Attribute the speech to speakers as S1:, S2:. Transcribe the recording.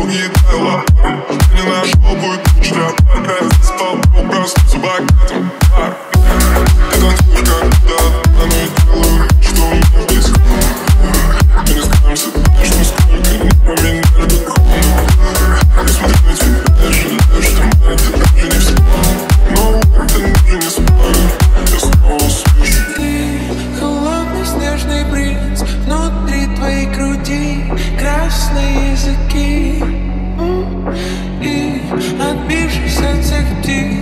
S1: угнетаю лопату. Ты не нашел, будет лучше опять. Я заспал, проснулся богатым. Ты танцуешь как куда-то, но я делаю вид, что у меня близко. Мы не скажемся, знаешь, насколько не поменяли бы комнату. Я смотрю на тебя, я жалею, что мы это даже не вспомнил. Но это уже не спорю, я снова слышу.
S2: Ты холодный снежный принц, внутри твоей груди красные языки. И отбившись от всех птиц,